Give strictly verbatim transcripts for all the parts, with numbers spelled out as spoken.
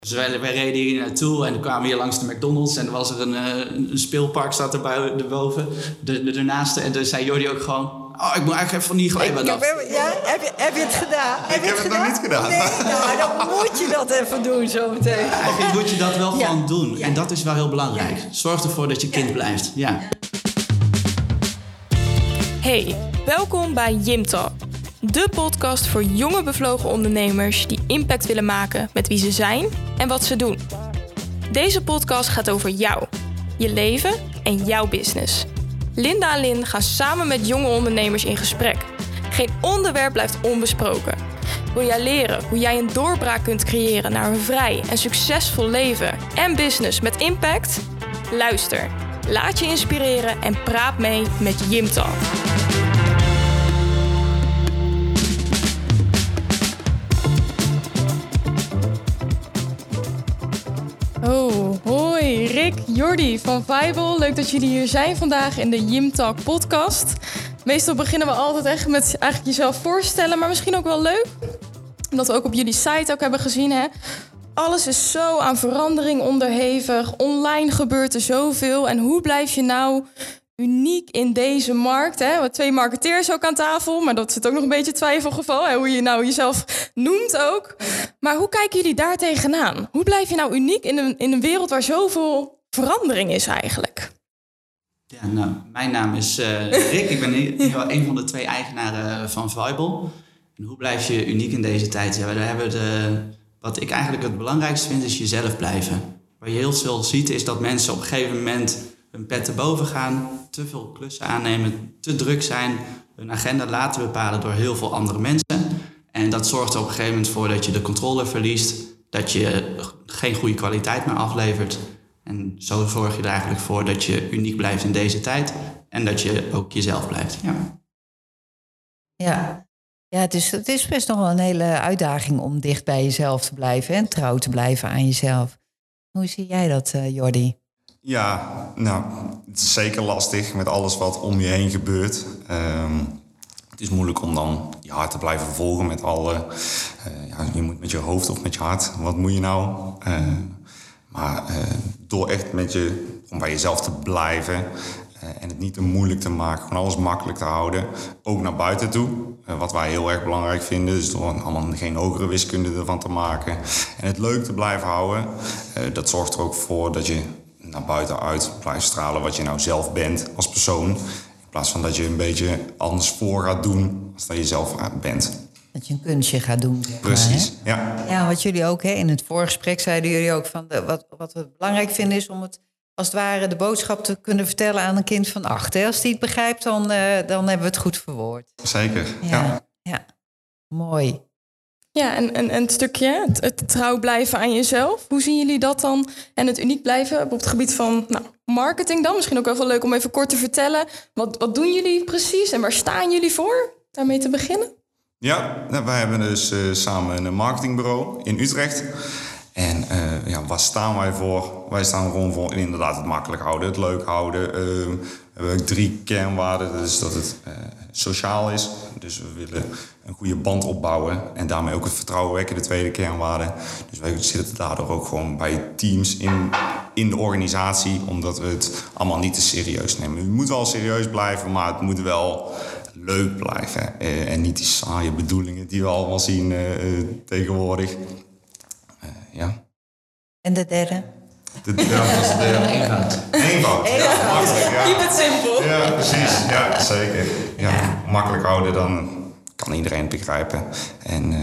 Dus wij, wij reden hier naartoe en dan kwamen we hier langs de McDonald's en er was er een, uh, een speelpark staat er erboven, de, de, ernaast. En toen zei Jordi ook gewoon, oh, ik moet eigenlijk even van die glijbaan af. Ja, heb je, heb je het gedaan? Heb ik je heb het, het nog niet gedaan. Nee, nou, dan moet je dat even doen zo meteen. Ja, eigenlijk moet je dat wel ja. gewoon doen. Ja. En dat is wel heel belangrijk. Ja. Zorg ervoor dat je kind ja. blijft. Ja. Hey, welkom bij YimTalk. De podcast voor jonge bevlogen ondernemers die impact willen maken met wie ze zijn en wat ze doen. Deze podcast gaat over jou, je leven en jouw business. Linda en Lin gaan samen met jonge ondernemers in gesprek. Geen onderwerp blijft onbesproken. Wil jij leren hoe jij een doorbraak kunt creëren naar een vrij en succesvol leven en business met impact? Luister, laat je inspireren en praat mee met YimTalk. Oh, hoi, Rick, Jordi van Viable. Leuk dat jullie hier zijn vandaag in de YimTalk podcast. Meestal beginnen we altijd echt met eigenlijk jezelf voorstellen, maar misschien ook wel leuk. Omdat we ook op jullie site ook hebben gezien, hè. Alles is zo aan verandering onderhevig. Online gebeurt er zoveel. En hoe blijf je nou uniek in deze markt? Hè? We hebben twee marketeers ook aan tafel, maar dat zit ook nog een beetje twijfelgeval. Hè? Hoe je nou jezelf noemt ook. Maar hoe kijken jullie daar tegenaan? Hoe blijf je nou uniek in een, in een wereld waar zoveel verandering is eigenlijk? Ja, nou, mijn naam is uh, Rick. Ik ben een van de twee eigenaren van Viable. En hoe blijf je uniek in deze tijd? Ja, daar hebben we de, wat ik eigenlijk het belangrijkste vind, is jezelf blijven. Waar je heel veel ziet, is dat mensen op een gegeven moment hun pet te boven gaan, te veel klussen aannemen, te druk zijn, hun agenda laten bepalen door heel veel andere mensen. En dat zorgt er op een gegeven moment voor dat je de controle verliest, dat je geen goede kwaliteit meer aflevert. En zo zorg je er eigenlijk voor dat je uniek blijft in deze tijd en dat je ook jezelf blijft. Ja, ja. ja het, is, het is best nog wel een hele uitdaging om dicht bij jezelf te blijven en trouw te blijven aan jezelf. Hoe zie jij dat, uh, Jordi? Ja, nou, het is zeker lastig met alles wat om je heen gebeurt. Um, het is moeilijk om dan je hart te blijven volgen met alle... Uh, ja, je moet met je hoofd of met je hart, wat moet je nou? Uh, maar uh, door echt met je, om bij jezelf te blijven uh, en het niet te moeilijk te maken, gewoon alles makkelijk te houden, ook naar buiten toe. Uh, wat wij heel erg belangrijk vinden, dus door allemaal geen hogere wiskunde ervan te maken. En het leuk te blijven houden, uh, dat zorgt er ook voor dat je naar buiten uit blijft stralen wat je nou zelf bent als persoon. In plaats van dat je een beetje anders voor gaat doen als dat je zelf bent. Dat je een kunstje gaat doen. Zeg Precies, maar, ja. Ja, wat jullie ook, hè, in het voorgesprek zeiden jullie ook van de, wat, wat we belangrijk vinden is om het als het ware de boodschap te kunnen vertellen aan een kind van acht. Hè? Als die het begrijpt, dan, uh, dan hebben we het goed verwoord. Zeker, ja. Ja, ja. Mooi. Ja, en, en, en het stukje, het, het trouw blijven aan jezelf. Hoe zien jullie dat dan? En het uniek blijven op het gebied van nou, marketing dan? Misschien ook wel leuk om even kort te vertellen. Wat, wat doen jullie precies en waar staan jullie voor? Daarmee te beginnen. Ja, nou, wij hebben dus uh, samen een marketingbureau in Utrecht. En uh, ja, waar staan wij voor? Wij staan gewoon voor inderdaad het makkelijk houden, het leuk houden. Uh, we hebben drie kernwaarden, dus dat het uh, sociaal is. Dus we willen een goede band opbouwen en daarmee ook het vertrouwen wekken, de tweede kernwaarde. Dus wij zitten daardoor ook gewoon bij teams in, in de organisatie, omdat we het allemaal niet te serieus nemen. Het moet wel serieus blijven, maar het moet wel leuk blijven. Uh, en niet die saaie bedoelingen die we allemaal zien uh, uh, tegenwoordig. Uh, ja. En de derde? De, ja, dat is de derde. eenvoud. Eenvoud, ja, makkelijk. Ja. Keep it simple. Ja, precies. Ja, zeker. Ja, Ja. Makkelijk houden, dan kan iedereen het begrijpen. En uh,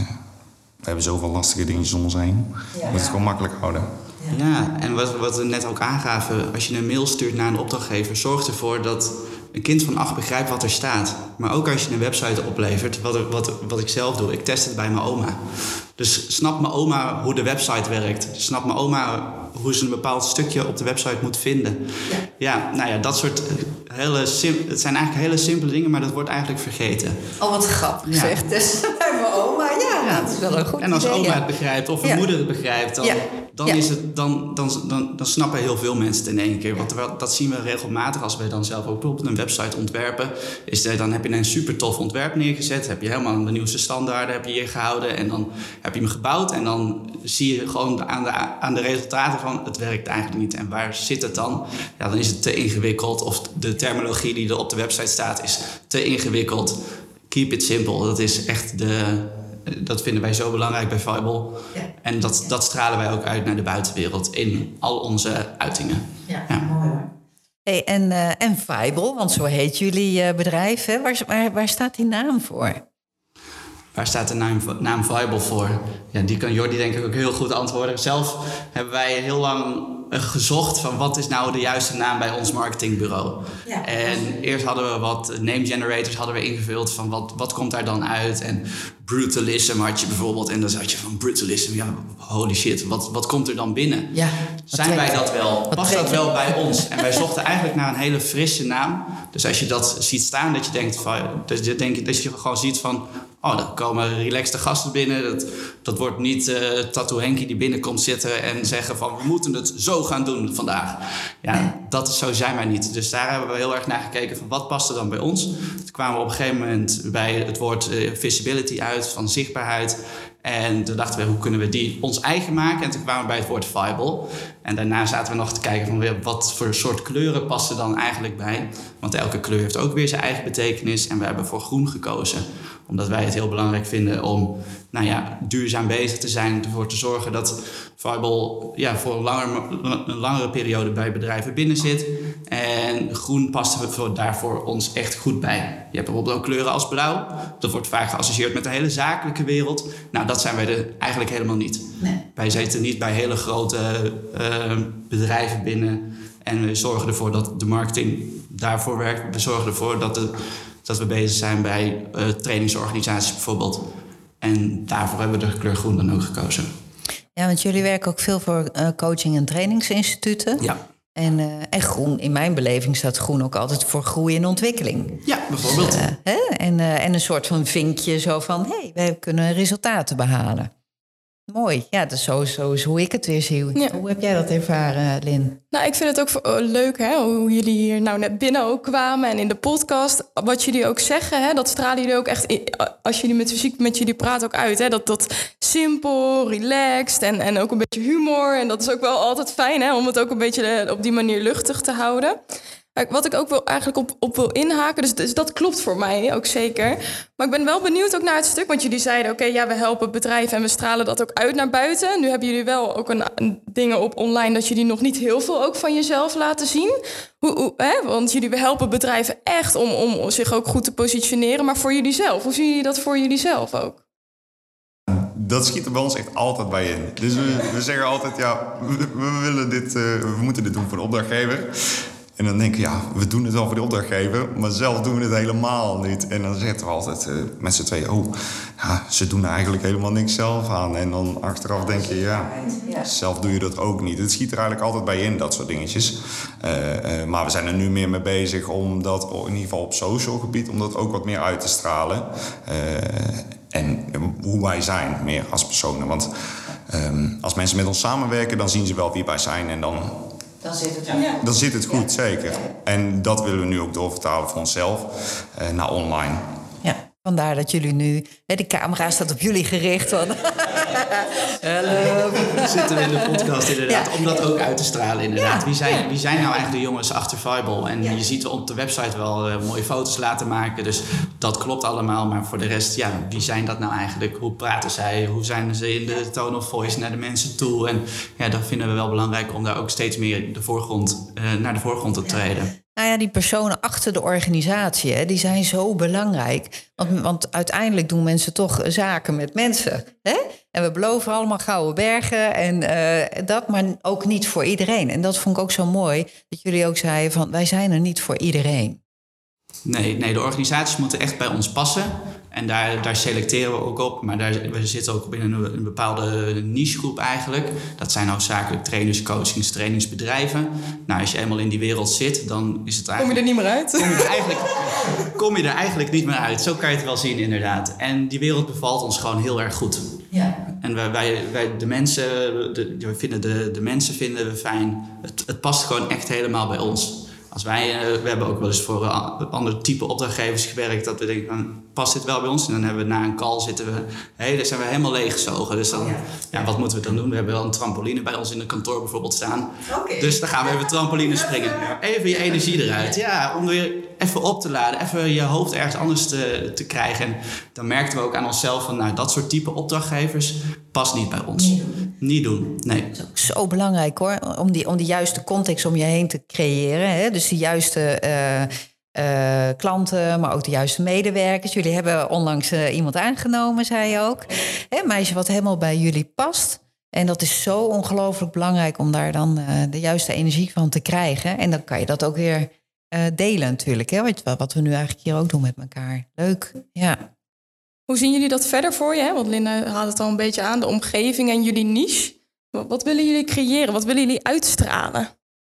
we hebben zoveel lastige dingetjes om ons heen. Ja. We moeten het gewoon makkelijk houden. Ja, en wat, wat we net ook aangaven, als je een mail stuurt naar een opdrachtgever, zorg ervoor dat een kind van acht begrijpt wat er staat. Maar ook als je een website oplevert, wat, wat, wat ik zelf doe, ik test het bij mijn oma. Dus snapt mijn oma hoe de website werkt? Snapt mijn oma hoe ze een bepaald stukje op de website moet vinden? Ja, ja nou ja, dat soort hele sim- het zijn eigenlijk hele simpele dingen, maar dat wordt eigenlijk vergeten. Oh, wat grappig Ja. zeg. Dus bij mijn oma, ja, Ja, dat is wel een goed En als idee, oma ja. het begrijpt of een Ja. moeder het begrijpt, dan, Ja. dan, Ja. is het, dan, dan, dan, dan snappen heel veel mensen het in één keer. Want terwijl, dat zien we regelmatig als wij dan zelf ook bijvoorbeeld een website ontwerpen. Is er, dan heb je een super tof ontwerp neergezet. Heb je helemaal de nieuwste standaarden heb je hier gehouden. En dan heb je hem gebouwd. En dan zie je gewoon aan de, aan de resultaten van het werkt eigenlijk niet. En waar zit het dan? Ja, dan is het te ingewikkeld. Of de terminologie die er op de website staat is te ingewikkeld. Keep it simple. Dat is echt de... Dat vinden wij zo belangrijk bij Viable. Ja. En dat, dat stralen wij ook uit naar de buitenwereld in al onze uitingen. Ja, Ja. mooi hoor. Hey, en, uh, en Viable, want zo heet jullie uh, bedrijf. Hè? Waar, waar, waar staat die naam voor? Waar staat de naam, naam Viable voor? Ja, die kan Jordi denk ik ook heel goed antwoorden. Zelf hebben wij heel lang gezocht van wat is nou de juiste naam bij ons marketingbureau. Ja. En eerst hadden we wat name generators hadden we ingevuld van wat, wat komt daar dan uit. En brutalism had je bijvoorbeeld. En dan zat je van brutalism, ja holy shit, wat, wat komt er dan binnen? Ja, Zijn wij dat wel? Past dat wel bij ons? En wij zochten eigenlijk naar een hele frisse naam. Dus als je dat ziet staan, dat je denkt van, dat je, denkt, dat je gewoon ziet van, oh, er komen relaxte gasten binnen. Dat, dat wordt niet uh, Tattoo Henkie die binnenkomt zitten en zeggen van, we moeten het zo gaan doen vandaag. Ja, dat is, zo zijn wij niet. Dus daar hebben we heel erg naar gekeken van, wat past er dan bij ons? Toen kwamen we op een gegeven moment bij het woord uh, visibility uit, van zichtbaarheid. En toen dachten we, hoe kunnen we die ons eigen maken? En toen kwamen we bij het woord Viable. En daarna zaten we nog te kijken van, wat voor soort kleuren passen dan eigenlijk bij? Want elke kleur heeft ook weer zijn eigen betekenis. En we hebben voor groen gekozen. Omdat wij het heel belangrijk vinden om nou ja, duurzaam bezig te zijn. Ervoor te zorgen dat Viable ja, voor een, langer, een langere periode bij bedrijven binnen zit. En groen past er daarvoor ons echt goed bij. Je hebt bijvoorbeeld ook kleuren als blauw. Dat wordt vaak geassocieerd met de hele zakelijke wereld. Nou, dat zijn wij er eigenlijk helemaal niet. Nee. Wij zitten niet bij hele grote uh, bedrijven binnen. En we zorgen ervoor dat de marketing daarvoor werkt. We zorgen ervoor dat, de, dat we bezig zijn bij uh, trainingsorganisaties bijvoorbeeld. En daarvoor hebben we de kleur groen dan ook gekozen. Ja, want jullie werken ook veel voor uh, coaching- en trainingsinstituten. Ja. En, uh, en groen, in mijn beleving staat groen ook altijd voor groei en ontwikkeling. Ja, bijvoorbeeld. Dus, uh, hè? En, uh, en een soort van vinkje zo van, hé, hey, wij kunnen resultaten behalen. Mooi, ja, dat is zo, zo is hoe ik het weer zie. Ja. Hoe heb jij dat ervaren, Lin? Nou, ik vind het ook uh, leuk hè, hoe jullie hier nou net binnen ook kwamen en in de podcast. Wat jullie ook zeggen, hè, dat stralen jullie ook echt, in, als jullie met fysiek met jullie praten ook uit. Hè, dat, dat simpel, relaxed en, en ook een beetje humor. En dat is ook wel altijd fijn hè, om het ook een beetje op die manier luchtig te houden. Wat ik ook wel eigenlijk op, op wil inhaken, dus, dus dat klopt voor mij ook zeker. Maar ik ben wel benieuwd ook naar het stuk, want jullie zeiden, oké, okay, ja, we helpen bedrijven en we stralen dat ook uit naar buiten. Nu hebben jullie wel ook een, een dingen op online dat jullie nog niet heel veel ook van jezelf laten zien. Hoe, hoe, hè? Want jullie helpen bedrijven echt om, om zich ook goed te positioneren, maar voor jullie zelf, hoe zien jullie dat voor jullie zelf ook? Dat schiet er bij ons echt altijd bij in. Dus we, we zeggen altijd, ja, we, we, willen dit, uh, we moeten dit doen voor de opdrachtgever. En dan denken we, ja, we doen het wel voor de opdrachtgever, maar zelf doen we het helemaal niet. En dan zeggen we altijd uh, met z'n tweeën, oh, ja, ze doen er eigenlijk helemaal niks zelf aan. En dan achteraf denk je, ja, zelf doe je dat ook niet. Het schiet er eigenlijk altijd bij in, dat soort dingetjes. Uh, uh, maar we zijn er nu meer mee bezig om dat, in ieder geval op social gebied, om dat ook wat meer uit te stralen. Uh, en hoe wij zijn, meer als personen. Want um, als mensen met ons samenwerken, dan zien ze wel wie wij zijn en dan... Dan zit het, ja. Dan zit het goed, zeker. En dat willen we nu ook doorvertalen voor onszelf uh, naar online. Ja, vandaar dat jullie nu... Hè, de camera staat op jullie gericht. Van. Hallo. Zitten we in de podcast inderdaad, ja. Om dat ook uit te stralen inderdaad. Ja. Wie, zijn, wie zijn nou eigenlijk de jongens achter Viable? En ja. Je ziet op de website wel uh, mooie foto's laten maken. Dus dat klopt allemaal. Maar voor de rest, ja, wie zijn dat nou eigenlijk? Hoe praten zij? Hoe zijn ze in de tone of voice naar de mensen toe? En ja, dat vinden we wel belangrijk om daar ook steeds meer de voorgrond, uh, naar de voorgrond te treden. Ja. Nou ja, die personen achter de organisatie, hè, die zijn zo belangrijk. Want, want uiteindelijk doen mensen toch zaken met mensen. Hè? En we beloven allemaal gouden bergen en uh, dat, maar ook niet voor iedereen. En dat vond ik ook zo mooi, dat jullie ook zeiden van, wij zijn er niet voor iedereen. Nee, nee, de organisaties moeten echt bij ons passen. En daar, daar selecteren we ook op. Maar daar, we zitten ook op in een, een bepaalde nichegroep eigenlijk. Dat zijn hoofdzakelijk trainers, coachings, trainingsbedrijven. Nou, als je eenmaal in die wereld zit, dan is het eigenlijk... Kom je er niet meer uit? Kom je er eigenlijk, kom je er eigenlijk niet meer uit. Zo kan je het wel zien, inderdaad. En die wereld bevalt ons gewoon heel erg goed. Ja. En wij, wij, wij de mensen, de, we vinden de, de mensen vinden we fijn. Het, het past gewoon echt helemaal bij ons. Als wij, uh, we hebben ook wel eens voor uh, andere type opdrachtgevers gewerkt, dat we denken, van, past dit wel bij ons? En dan hebben we na een call zitten we, hé, hey, daar zijn we helemaal leeggezogen. Dus dan, ja. ja, wat moeten we dan doen? We hebben wel een trampoline bij ons in het kantoor bijvoorbeeld staan. Okay. Dus dan gaan we even trampoline springen. Even je energie eruit. Ja, om weer even op te laden, even je hoofd ergens anders te, te krijgen. En dan merkten we ook aan onszelf van, nou, dat soort type opdrachtgevers past niet bij ons. Niet doen. Niet doen, nee. Dat is ook zo belangrijk hoor, om die, om die juiste context om je heen te creëren. Hè? Dus de juiste uh, uh, klanten, maar ook de juiste medewerkers. Jullie hebben onlangs uh, iemand aangenomen, zei je ook. Hè, een meisje wat helemaal bij jullie past. En dat is zo ongelooflijk belangrijk om daar dan uh, de juiste energie van te krijgen. En dan kan je dat ook weer uh, delen natuurlijk. Hè? Wat, wat we nu eigenlijk hier ook doen met elkaar. Leuk, ja. Hoe zien jullie dat verder voor je? Want Linda haalt het al een beetje aan, de omgeving en jullie niche. Wat willen jullie creëren? Wat willen jullie uitstralen?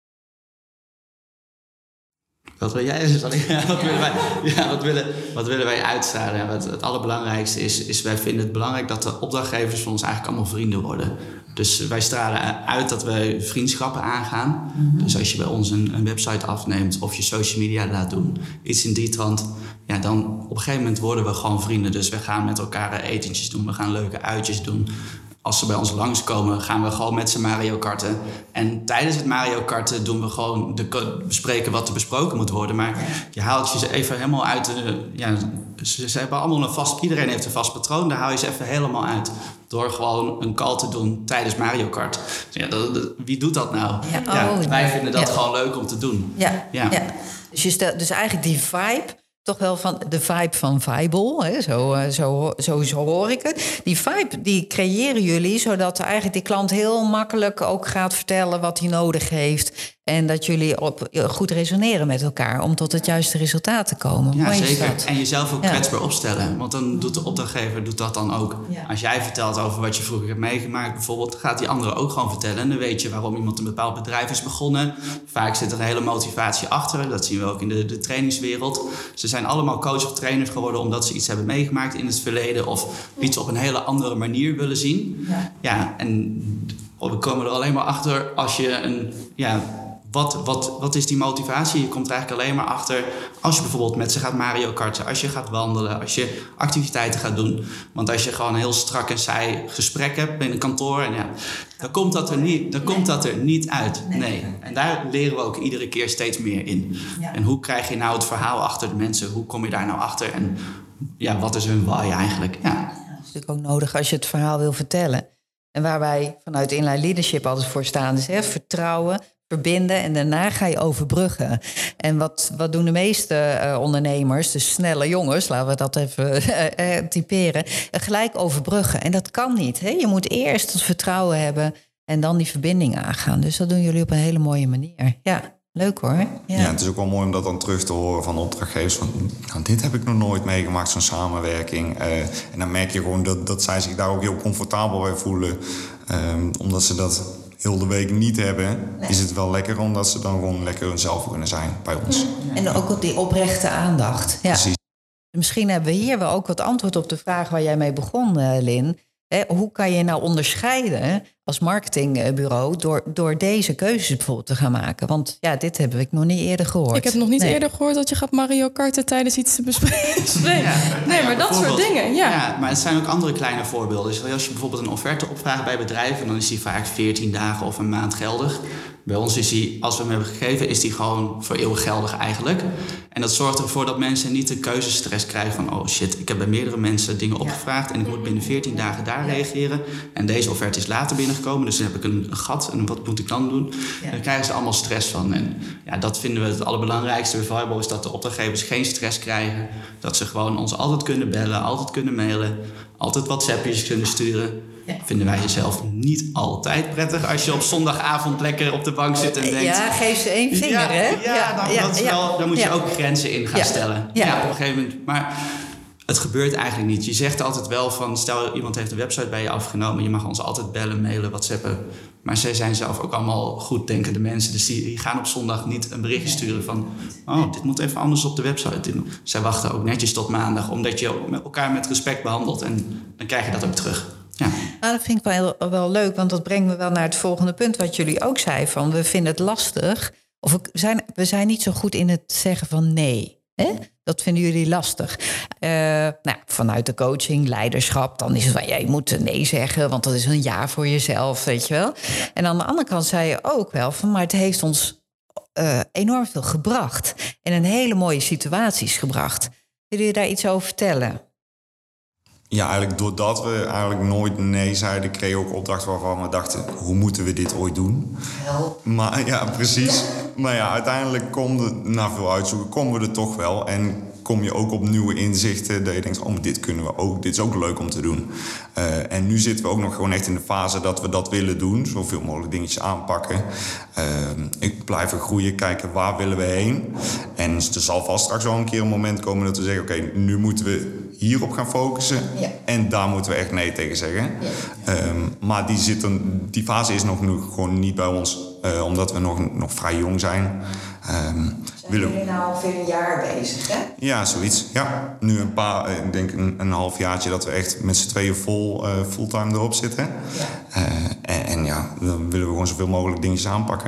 Wat wil jij? Ja, wat, willen wij, ja, wat, willen, wat willen wij uitstralen? Ja, wat, het allerbelangrijkste is, is, wij vinden het belangrijk dat de opdrachtgevers van ons eigenlijk allemaal vrienden worden. Dus wij stralen uit dat wij vriendschappen aangaan. Mm-hmm. Dus als je bij ons een, een website afneemt of je social media laat doen, iets in die trant, ja, dan op een gegeven moment worden we gewoon vrienden. Dus we gaan met elkaar etentjes doen, we gaan leuke uitjes doen. Als ze bij ons langskomen, gaan we gewoon met ze Mario karten. En tijdens het Mario karten doen we gewoon de, bespreken wat er besproken moet worden. Maar je haalt je ze even helemaal uit de... Ja, ze, ze hebben allemaal een vast... Iedereen heeft een vast patroon, daar haal je ze even helemaal uit. Door gewoon een call te doen tijdens Mario Kart. Ja, dat, dat, wie doet dat nou? Ja, oh, ja, wij vinden dat ja. gewoon leuk om te doen. Ja, ja. ja. Dus, je stel, dus eigenlijk die vibe... Toch wel van de vibe van Vibel, hè? Zo, zo, zo, zo hoor ik het. Die vibe die creëren jullie, zodat eigenlijk die klant heel makkelijk ook gaat vertellen wat hij nodig heeft. En dat jullie op, goed resoneren met elkaar om tot het juiste resultaat te komen. Ja, zeker. En jezelf ook ja. kwetsbaar opstellen. Want dan doet de opdrachtgever doet dat dan ook. Ja. Als jij vertelt over wat je vroeger hebt meegemaakt, bijvoorbeeld, gaat die andere ook gewoon vertellen. En dan weet je waarom iemand een bepaald bedrijf is begonnen. Vaak zit er een hele motivatie achter. Dat zien we ook in de, de trainingswereld. Ze zijn allemaal coach of trainers geworden omdat ze iets hebben meegemaakt in het verleden of iets op een hele andere manier willen zien. Ja, ja en we komen er alleen maar achter als je een... Ja, Wat, wat, wat is die motivatie? Je komt er eigenlijk alleen maar achter als je bijvoorbeeld met ze gaat Mario karten, als je gaat wandelen, als je activiteiten gaat doen. Want als je gewoon een heel strak en saai gesprek hebt in een kantoor, en ja, dan komt dat er niet, dan komt dat er niet uit. Nee. En daar leren we ook iedere keer steeds meer in. En hoe krijg je nou het verhaal achter de mensen? Hoe kom je daar nou achter? En ja, wat is hun why eigenlijk? Ja. Dat is natuurlijk ook nodig als je het verhaal wil vertellen. En waar wij vanuit Inline Leadership altijd voor staan, is hè, vertrouwen, verbinden en daarna ga je overbruggen. En wat, wat doen de meeste uh, ondernemers, de snelle jongens, laten we dat even uh, uh, typeren, uh, gelijk overbruggen. En dat kan niet. Hè? Je moet eerst het vertrouwen hebben en dan die verbinding aangaan. Dus dat doen jullie op een hele mooie manier. Ja, leuk hoor. Ja, ja het is ook wel mooi om dat dan terug te horen van opdrachtgevers. Van, nou, dit heb ik nog nooit meegemaakt, zo'n samenwerking. Uh, en dan merk je gewoon dat, dat zij zich daar ook heel comfortabel bij voelen. Um, omdat ze dat heel de week niet hebben, nee. is het wel lekker omdat ze dan gewoon lekker hunzelf kunnen zijn bij ons. Ja. En ook op die oprechte aandacht. Ja. Precies. Misschien hebben we hier wel ook wat antwoord op de vraag waar jij mee begon, uh, Lin. Hè, hoe kan je nou onderscheiden als marketingbureau door, door deze keuzes bijvoorbeeld te gaan maken? Want ja, dit heb ik nog niet eerder gehoord. Ik heb nog niet nee. eerder gehoord dat je gaat Mario karten tijdens iets te bespreken. Nee, ja, nee ja, maar dat soort dingen. Ja. ja, maar het zijn ook andere kleine voorbeelden. Dus als je bijvoorbeeld een offerte opvraagt bij bedrijven, dan is die vaak veertien dagen of een maand geldig. Bij ons is die, als we hem hebben gegeven, is die gewoon voor eeuwig geldig eigenlijk. En dat zorgt ervoor dat mensen niet de keuzestress krijgen van oh shit, ik heb bij meerdere mensen dingen opgevraagd en ik moet binnen veertien dagen daar reageren. En deze offerte is later binnengekomen, dus dan heb ik een, een gat en wat moet ik dan doen? Ja. Daar krijgen ze allemaal stress van. En ja, dat vinden we het allerbelangrijkste bij Vibel, is dat de opdrachtgevers geen stress krijgen. Dat ze gewoon ons altijd kunnen bellen, altijd kunnen mailen, altijd WhatsAppjes kunnen sturen. Ja. Vinden wij jezelf niet altijd prettig als je op zondagavond lekker op de bank zit en denkt... Ja, geef ze één vinger, ja, hè? Ja, dan, ja, dat is wel, dan moet je ja. ook grenzen in gaan ja. stellen. Ja. Ja, op een gegeven moment. Maar het gebeurt eigenlijk niet. Je zegt altijd wel van, stel iemand heeft een website bij je afgenomen, je mag ons altijd bellen, mailen, whatsappen. Maar zij zijn zelf ook allemaal goeddenkende mensen. Dus die, die gaan op zondag niet een berichtje sturen van, oh, dit moet even anders op de website. Zij wachten ook netjes tot maandag, omdat je elkaar met respect behandelt. En dan krijg je dat ook terug. Ja. Nou, dat vind ik wel, wel leuk, want dat brengt me wel naar het volgende punt wat jullie ook zeiden. Van, we vinden het lastig, of we zijn, we zijn niet zo goed in het zeggen van nee. Hè? Dat vinden jullie lastig. Uh, nou, vanuit de coaching, leiderschap, dan is het van, ja, je moet nee zeggen, want dat is een ja voor jezelf, weet je wel. En aan de andere kant zei je ook wel van, maar het heeft ons uh, enorm veel gebracht. En in hele mooie situaties gebracht. Willen jullie daar iets over vertellen? Ja, eigenlijk doordat we eigenlijk nooit nee zeiden, kregen we ook opdrachten waarvan we dachten, hoe moeten we dit ooit doen? Help. Maar ja, precies. Ja. Maar ja, uiteindelijk kom je, na veel uitzoeken, komen we er toch wel. En kom je ook op nieuwe inzichten dat je denkt, oh, dit kunnen we ook, dit is ook leuk om te doen. Uh, en nu zitten we ook nog gewoon echt in de fase dat we dat willen doen. Zoveel mogelijk dingetjes aanpakken. Uh, ik blijven groeien, kijken waar willen we heen. En er zal vast straks wel een keer een moment komen dat we zeggen, oké, okay, nu moeten we hierop gaan focussen. Ja. En daar moeten we echt nee tegen zeggen. Ja. Um, maar die, zitten, die fase is nog nu gewoon niet bij ons, uh, omdat we nog, nog vrij jong zijn. Um, Zijn jullie nou ongeveer een jaar bezig, hè? Ja, zoiets. Ja, nu een paar, ik denk een, een half jaartje dat we echt met z'n tweeën vol, uh, fulltime erop zitten. Ja. Uh, en, en ja, dan willen we gewoon zoveel mogelijk dingetjes aanpakken.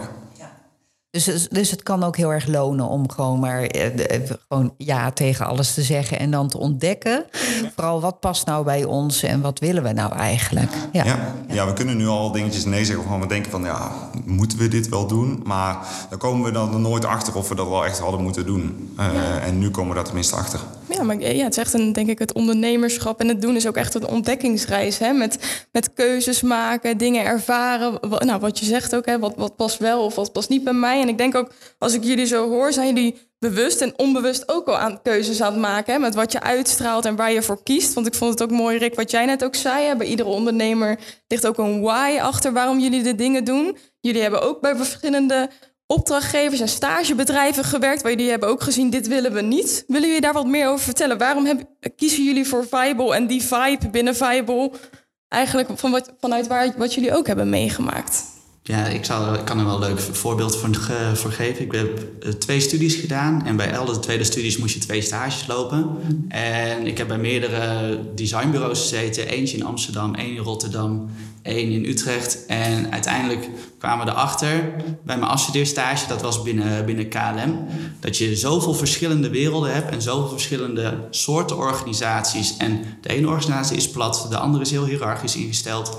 Dus, dus het kan ook heel erg lonen om gewoon maar eh, de, gewoon ja tegen alles te zeggen en dan te ontdekken. Ja. Vooral wat past nou bij ons en wat willen we nou eigenlijk? Ja, ja, ja we kunnen nu al dingetjes nee zeggen. Of gewoon we denken van ja, moeten we dit wel doen? Maar dan komen we dan nooit achter of we dat wel echt hadden moeten doen. Uh, ja. En nu komen we daar tenminste achter. Ja, maar ja, het is echt een, denk ik, het ondernemerschap en het doen is ook echt een ontdekkingsreis. Hè? Met, met keuzes maken, dingen ervaren. Wat, nou, wat je zegt ook, hè? Wat, wat past wel of wat past niet bij mij. En ik denk ook, als ik jullie zo hoor, zijn jullie bewust en onbewust ook al aan keuzes aan het maken. Hè? Met wat je uitstraalt en waar je voor kiest. Want ik vond het ook mooi, Rick, wat jij net ook zei. Hè? Bij iedere ondernemer ligt ook een why achter waarom jullie de dingen doen. Jullie hebben ook bij verschillende opdrachtgevers en stagebedrijven gewerkt, waar jullie hebben ook gezien, dit willen we niet. Willen jullie daar wat meer over vertellen? Waarom heb, kiezen jullie voor Viable en die vibe binnen Viable eigenlijk van wat, vanuit waar, wat jullie ook hebben meegemaakt? Ja, ik, zal, ik kan er wel een leuk voorbeeld voor, voor geven. Ik heb uh, twee studies gedaan en bij alle tweede studies moest je twee stages lopen. En ik heb bij meerdere designbureaus gezeten. Eentje in Amsterdam, één in Rotterdam, één in Utrecht. En uiteindelijk kwamen we erachter bij mijn afstudeerstage, dat was binnen, binnen K L M, dat je zoveel verschillende werelden hebt en zoveel verschillende soorten organisaties. En de ene organisatie is plat, de andere is heel hiërarchisch ingesteld.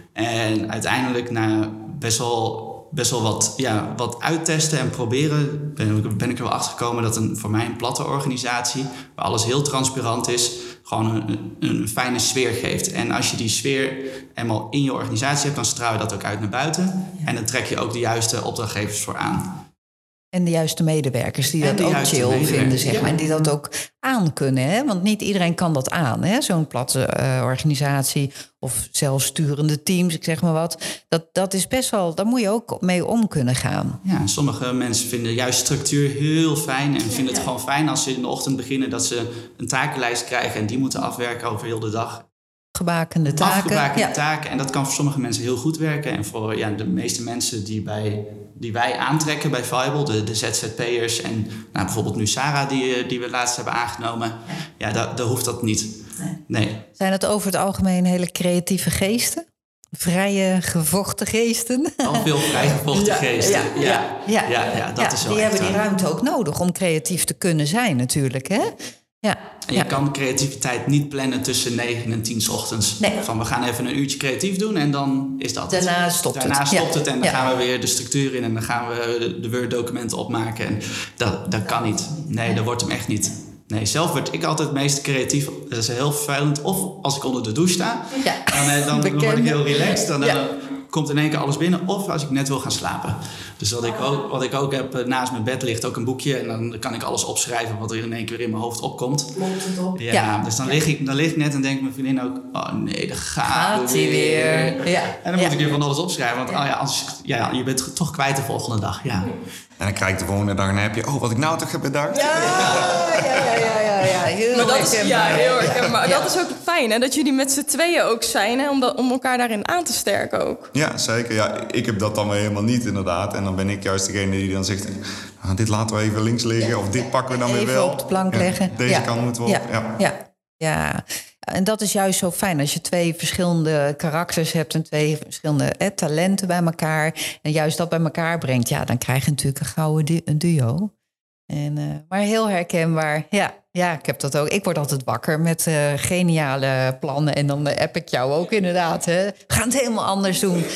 En uiteindelijk na best wel, best wel wat, ja, wat uittesten en proberen ben, ben ik er wel achter gekomen dat een, voor mij een platte organisatie, waar alles heel transparant is, gewoon een, een fijne sfeer geeft. En als je die sfeer eenmaal in je organisatie hebt, dan straal je dat ook uit naar buiten. Ja. En dan trek je ook de juiste opdrachtgevers voor aan. En de juiste medewerkers die dat ook chill vinden, zeg maar. Ja. En die dat ook aan kunnen. Hè? Want niet iedereen kan dat aan, hè? Zo'n platte uh, organisatie of zelfsturende teams, ik zeg maar wat. Dat, dat is best wel, daar moet je ook mee om kunnen gaan. Ja, sommige mensen vinden juist structuur heel fijn. En vinden het ja. gewoon fijn als ze in de ochtend beginnen dat ze een takenlijst krijgen en die moeten afwerken over heel de dag. Afgebakende taken. Afgebakende ja. taken. En dat kan voor sommige mensen heel goed werken. En voor ja, de meeste mensen die, bij, die wij aantrekken bij Viable, de, de Z Z P'ers en nou, bijvoorbeeld nu Sarah die, die we laatst hebben aangenomen. Ja, daar, daar hoeft dat niet. Nee. nee. Zijn het over het algemeen hele creatieve geesten? Vrije, gevochten geesten? Al veel vrij gevochten ja, geesten. Ja, ja, ja, ja, ja, ja dat ja, is wel die echt, hebben die ruimte ook nodig om creatief te kunnen zijn natuurlijk, hè? Ja. En je ja. kan creativiteit niet plannen tussen negen en tien 's ochtends. Nee. Van we gaan even een uurtje creatief doen en dan is dat Daarna het. stopt Daarna het. stopt ja. het en dan ja. gaan we weer de structuur in en dan gaan we de Word-documenten opmaken. En dat, dat kan niet. Nee, dat wordt hem echt niet. Nee, zelf word ik altijd het meest creatief. Dat is heel vervelend. Of als ik onder de douche sta, ja. dan, dan, dan word ik heel relaxed. Dan, ja. dan komt in één keer alles binnen. Of als ik net wil gaan slapen. Dus wat ik ook, wat ik ook heb, naast mijn bed ligt ook een boekje. En dan kan ik alles opschrijven wat er in één keer in mijn hoofd opkomt. Op. Ja, ja, dus dan lig, ik, dan lig ik net en denkt mijn vriendin ook, oh nee, daar gaat, gaat hij weer. Ja. En dan ja. moet ik weer van alles opschrijven. Want ja. Oh ja, als, ja, je bent toch kwijt de volgende dag. Ja. En dan krijg ik de volgende dag een appje. Oh, wat ik nou toch heb bedacht. Ja, ja, ja, ja, ja, ja. Heel Maar dat is, ja, heel erg. Ja. Maar Ja. dat is ook fijn, hè? Dat jullie met z'n tweeën ook zijn, hè? Om, dat, om elkaar daarin aan te sterken ook. Ja, zeker. Ja, ik heb dat dan weer helemaal niet inderdaad. En dan ben ik juist degene die dan zegt... Ah, dit laten we even links liggen. Of dit pakken we dan Even weer wel. op de plank Ja, leggen. deze Ja. kant moeten we op. Ja. Ja. Ja. Ja. En dat is juist zo fijn als je twee verschillende karakters hebt en twee verschillende eh, talenten bij elkaar. En juist dat bij elkaar brengt, ja, dan krijg je natuurlijk een gouden du- een duo. En, uh, maar heel herkenbaar. Ja, ja, ik heb dat ook. Ik word altijd wakker met uh, geniale plannen. En dan uh, app ik jou ook inderdaad. Hè. We gaan het helemaal anders doen.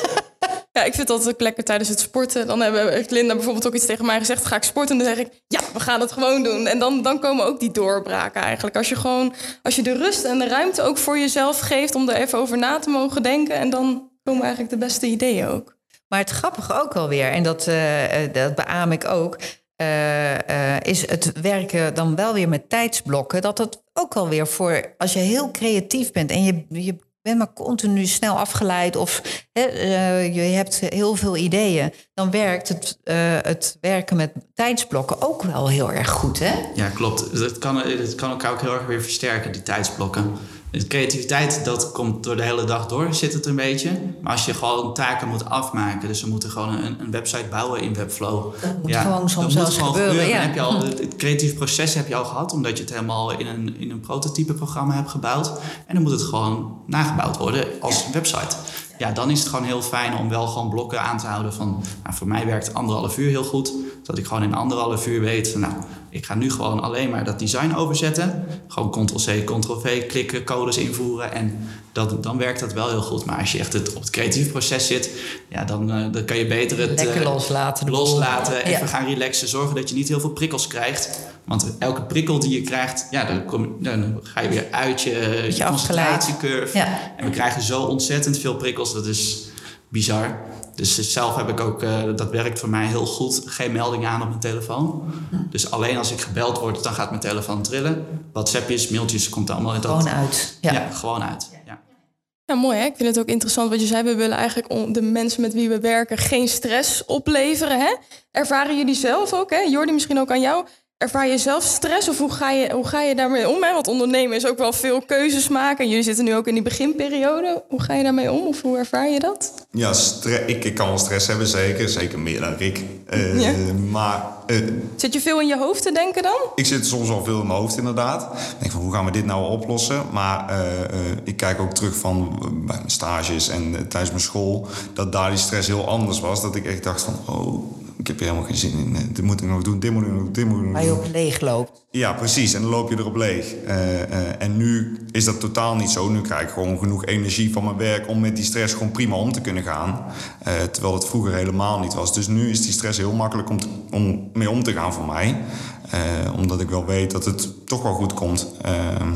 Ja, ik vind dat ook lekker tijdens het sporten. Dan hebben, heeft Linda bijvoorbeeld ook iets tegen mij gezegd. Ga ik sporten? En dan zeg ik, ja, we gaan het gewoon doen. En dan, dan komen ook die doorbraken eigenlijk. Als je gewoon, als je de rust en de ruimte ook voor jezelf geeft... om er even over na te mogen denken. En dan komen eigenlijk de beste ideeën ook. Maar het grappige ook wel weer, en dat, uh, dat beaam ik ook... Uh, uh, is het werken dan wel weer met tijdsblokken... dat het ook wel weer voor... als je heel creatief bent en je... je ben maar continu snel afgeleid of he, uh, je hebt heel veel ideeën... dan werkt het, uh, het werken met tijdsblokken ook wel heel erg goed, hè? Ja, klopt. Het kan, het kan elkaar ook heel erg weer versterken, die tijdsblokken. De creativiteit, dat komt door de hele dag door, zit het een beetje. Maar als je gewoon taken moet afmaken... dus we moeten gewoon een, een website bouwen in Webflow. Dat moet ja, gewoon soms dat zelfs moet gewoon gebeuren. gebeuren. Ja. Dan heb je al, het creatieve proces heb je al gehad... omdat je het helemaal in een, in een prototype-programma hebt gebouwd. En dan moet het gewoon nagebouwd worden als website. Ja, dan is het gewoon heel fijn om wel gewoon blokken aan te houden van... Nou, voor mij werkt anderhalf uur heel goed. Dat ik gewoon in anderhalf uur weet van... nou, ik ga nu gewoon alleen maar dat design overzetten. Gewoon control-C, control-V, klikken, codes invoeren. En dat, dan werkt dat wel heel goed. Maar als je echt het, op het creatieve proces zit... ja, dan, uh, dan kan je beter het... Lekker uh, loslaten. Loslaten, Ja. even gaan relaxen. Zorgen dat je niet heel veel prikkels krijgt. Want elke prikkel die je krijgt... ja, dan, kom, dan ga je weer uit je, je concentratiecurve. Ja. En we krijgen zo ontzettend veel prikkels. Dat is bizar. Dus zelf heb ik ook, uh, dat werkt voor mij heel goed, geen melding aan op mijn telefoon. Dus alleen als ik gebeld word, dan gaat mijn telefoon trillen. WhatsAppjes, mailtjes, komt allemaal in dat. Gewoon uit. Ja, ja gewoon uit. Ja. Ja, mooi hè. Ik vind het ook interessant wat je zei. We willen eigenlijk de mensen met wie we werken geen stress opleveren. Hè? Ervaren jullie zelf ook, hè? Jordi, misschien ook aan jou. Ervaar je zelf stress of hoe ga je, hoe ga je daarmee om? Hè? Want ondernemen is ook wel veel keuzes maken. En jullie zitten nu ook in die beginperiode. Hoe ga je daarmee om of hoe ervaar je dat? Ja, stre- ik, ik kan wel stress hebben, zeker. Zeker meer dan Rick. Uh, Ja. Maar... Uh, Zit je veel in je hoofd te denken dan? Ik zit soms al veel in mijn hoofd, inderdaad. Ik denk van, hoe gaan we dit nou oplossen? Maar uh, uh, ik kijk ook terug van bij mijn stages en uh, tijdens mijn school... dat daar die stress heel anders was. Dat ik echt dacht van, oh, ik heb hier helemaal geen zin in. Dit moet ik nog doen, dit moet ik nog doen, dit moet ik nog doen. waar je op leeg loopt. Ja, precies. En dan loop je erop leeg. Uh, uh, en nu is dat totaal niet zo. Nu krijg ik gewoon genoeg energie van mijn werk... om met die stress gewoon prima om te kunnen gaan. Uh, terwijl het vroeger helemaal niet was. Dus nu is die stress heel makkelijk om, te, om mee om te gaan voor mij. Uh, omdat ik wel weet dat het toch wel goed komt. Uh,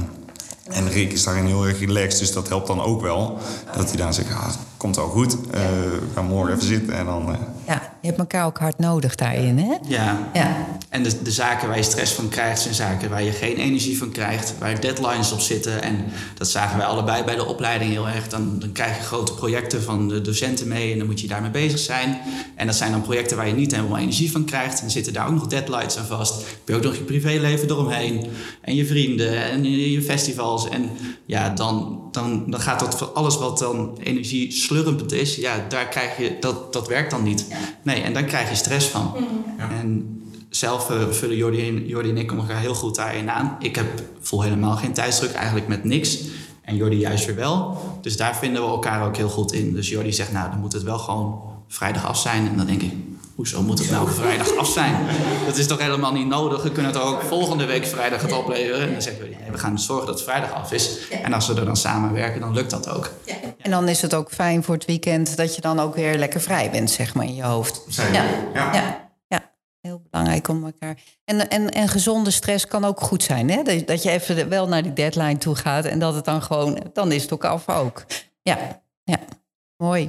en Rick is daarin heel erg relaxed. Dus dat helpt dan ook wel. Dat hij dan zegt, ah, het komt wel goed. Uh, we gaan morgen even zitten en dan... Uh, Ja, je hebt elkaar ook hard nodig daarin, hè? Ja. Ja. En de, de zaken waar je stress van krijgt... zijn zaken waar je geen energie van krijgt... waar deadlines op zitten. En dat zagen wij allebei bij de opleiding heel erg. Dan, dan krijg je grote projecten van de docenten mee... en dan moet je daarmee bezig zijn. En dat zijn dan projecten waar je niet helemaal energie van krijgt. En dan zitten daar ook nog deadlines aan vast. Heb je ook nog je privéleven eromheen. En je vrienden en je, je festivals. En ja, dan, dan, dan gaat dat voor alles wat dan energie slurpend is... ja, daar krijg je, dat, dat werkt dan niet. Nee, en dan krijg je stress van. Ja. En zelf uh, vullen Jordi en, Jordi en ik elkaar heel goed daarin aan. Ik heb, voel helemaal geen tijdsdruk, eigenlijk met niks. En Jordi juist weer wel. Dus daar vinden we elkaar ook heel goed in. Dus Jordi zegt, nou, dan moet het wel gewoon vrijdag af zijn. En dan denk ik, hoezo moet het nou vrijdag af zijn? Dat is toch helemaal niet nodig? We kunnen het ook volgende week vrijdag het opleveren. En dan zeggen we, nee, we gaan zorgen dat het vrijdag af is. En als we er dan samen werken, dan lukt dat ook. Ja. En dan is het ook fijn voor het weekend... dat je dan ook weer lekker vrij bent, zeg maar, in je hoofd. Zeker. Ja. Ja. Ja. Ja. Heel belangrijk om elkaar... En, en, en gezonde stress kan ook goed zijn, hè? Dat, dat je even wel naar die deadline toe gaat... en dat het dan gewoon... dan is het ook af ook. Ja, ja. Mooi.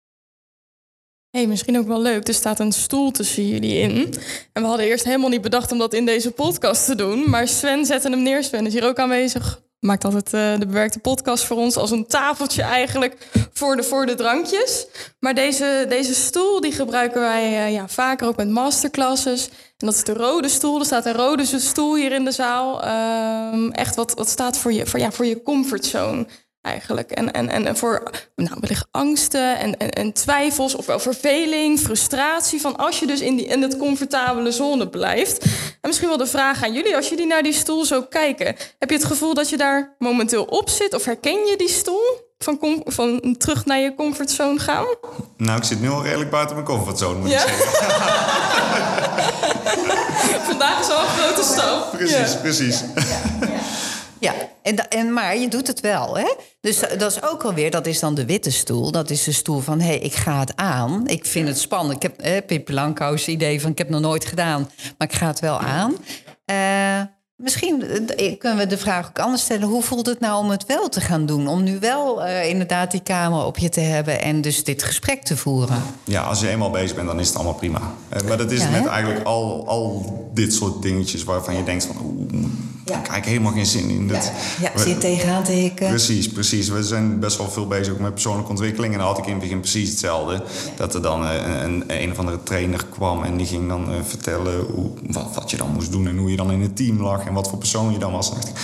Hey, misschien ook wel leuk. Er staat een stoel tussen jullie in. En we hadden eerst helemaal niet bedacht om dat in deze podcast te doen. Maar Sven zette hem neer. Sven is hier ook aanwezig. maakt altijd uh, de bewerkte podcast voor ons als een tafeltje eigenlijk voor de, voor de drankjes. Maar deze, deze stoel die gebruiken wij uh, ja, vaker ook met masterclasses. En dat is de rode stoel. Er staat een rode stoel hier in de zaal. Um, echt wat, wat staat voor je, voor, ja, voor je comfortzone eigenlijk. En, en, en voor nou, wellicht angsten en, en, en twijfels of wel verveling, frustratie. Van als je dus in, die, in het comfortabele zone blijft. En misschien wel de vraag aan jullie, als jullie naar die stoel zo kijken. Heb je het gevoel dat je daar momenteel op zit? Of herken je die stoel? Van, com- van terug naar je comfortzone gaan? Nou, ik zit nu al redelijk buiten mijn comfortzone, moet ja? ik zeggen. Vandaag is al een grote stap. Precies, ja. precies. Ja, ja, ja. ja en, en, maar je doet het wel, hè? Dus dat is ook alweer, dat is dan de witte stoel. Dat is de stoel van, hé, hey, ik ga het aan. Ik vind het spannend. Ik heb eh, Pippi Langkous idee van, ik heb het nog nooit gedaan. Maar ik ga het wel aan. Uh, Misschien kunnen we de vraag ook anders stellen. Hoe voelt het nou om het wel te gaan doen? Om nu wel uh, inderdaad die camera op je te hebben en dus dit gesprek te voeren. Ja, als je eenmaal bezig bent, dan is het allemaal prima. Uh, maar dat is ja, met eigenlijk al, al dit soort dingetjes waarvan je denkt van... Oeh, ja. Ik heb helemaal geen zin in. Dat, ja, ja, zit tegenaan te hikken. Precies, precies. We zijn best wel veel bezig met persoonlijke ontwikkeling. En dan had ik in het begin precies hetzelfde. Ja. Dat er dan een, een, een of andere trainer kwam en die ging dan uh, vertellen hoe, wat, wat je dan moest doen en hoe je dan in het team lag en wat voor persoon je dan was. Dan dacht ik,